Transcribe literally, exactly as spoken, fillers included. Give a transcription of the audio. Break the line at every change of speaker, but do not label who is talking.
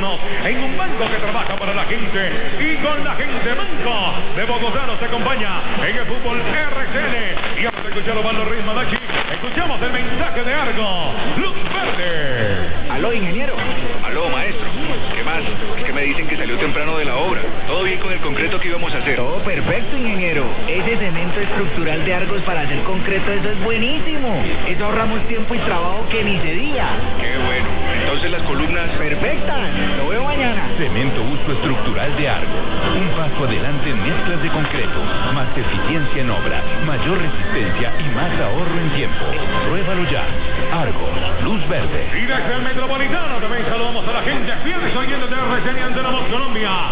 convertirnos en un banco que trabaja para la gente y con la gente. Banco de Bogotá nos acompaña en el fútbol R C N. Y vamos a escuchar Osvaldo Ruiz Madachi. Escuchamos el mensaje de Argo. Luz verde.
Aló, ingeniero.
Aló, maestro. ¿Qué más? Es que me dicen que salió temprano de la obra. ¿Todo bien con el concreto que íbamos a hacer?
Todo perfecto, ingeniero. Ese cemento estructural de Argos para hacer concreto, eso es buenísimo. Eso ahorramos tiempo y trabajo que ni se diga.
Qué bueno. Entonces las columnas...
Perfectas. Lo veo mañana.
Cemento Uso Estructural de Argos. Un paso adelante en mezclas de concreto. Más eficiencia en obra, mayor resistencia y más ahorro en tiempo. Pruébalo ya. Argos, luz verde.
Y desde el Metropolitano también saludamos a la gente fieles oyentes de R C N ante la Voz Colombia.